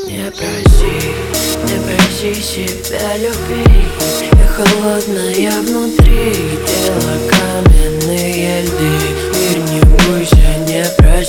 Не проси себя любить. Я холодная внутри, тело каменные льды. Мир, не бойся, не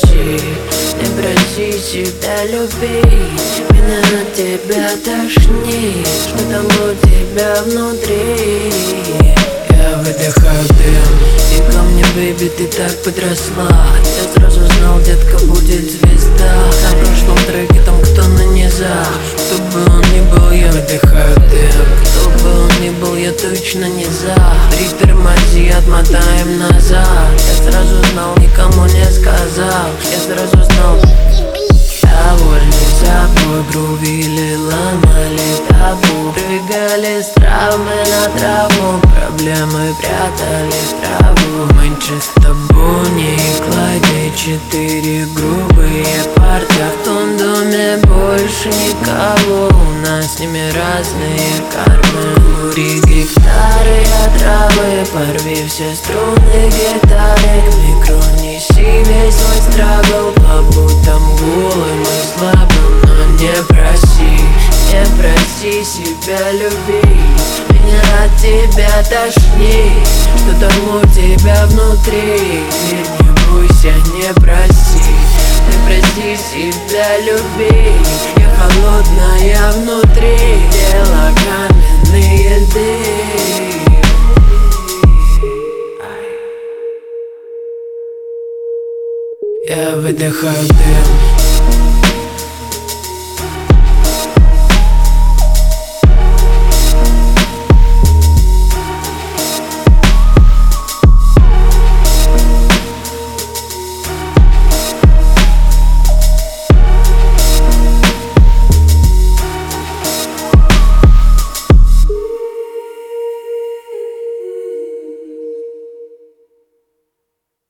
проси себя любить. Меня от тебя тошнит, что там у тебя внутри. Я выдыхаю дым, и ко мне, бэйби, ты так подросла. Я сразу знал, детка, будет звезда. На прошлом треке там кто на низах. Кто бы он ни был, я выдыхаю дым. Кто бы он ни был, я точно не за. Притормози, отмотаем назад. Я сразу знал, никому не сказал. Я сразу знал. Довольны собой, грубили, ломали табу. Прыгали с травмы на траву, проблемы прятали в траву. Меньше с тобой не клади, 4 грубые парти. В том доме больше никого, у нас с ними разные кармы. Кури гектары отравы, порви все струны гитары. К микро неси весь свой страгл, побудь там голым и слабым. Но не проси себя любить. Меня от тебя тошнит, что там у тебя внутри. Мир, не бойся, не проси себя любить. Я холодная внутри, тело каменные льды. Я выдыхаю дым,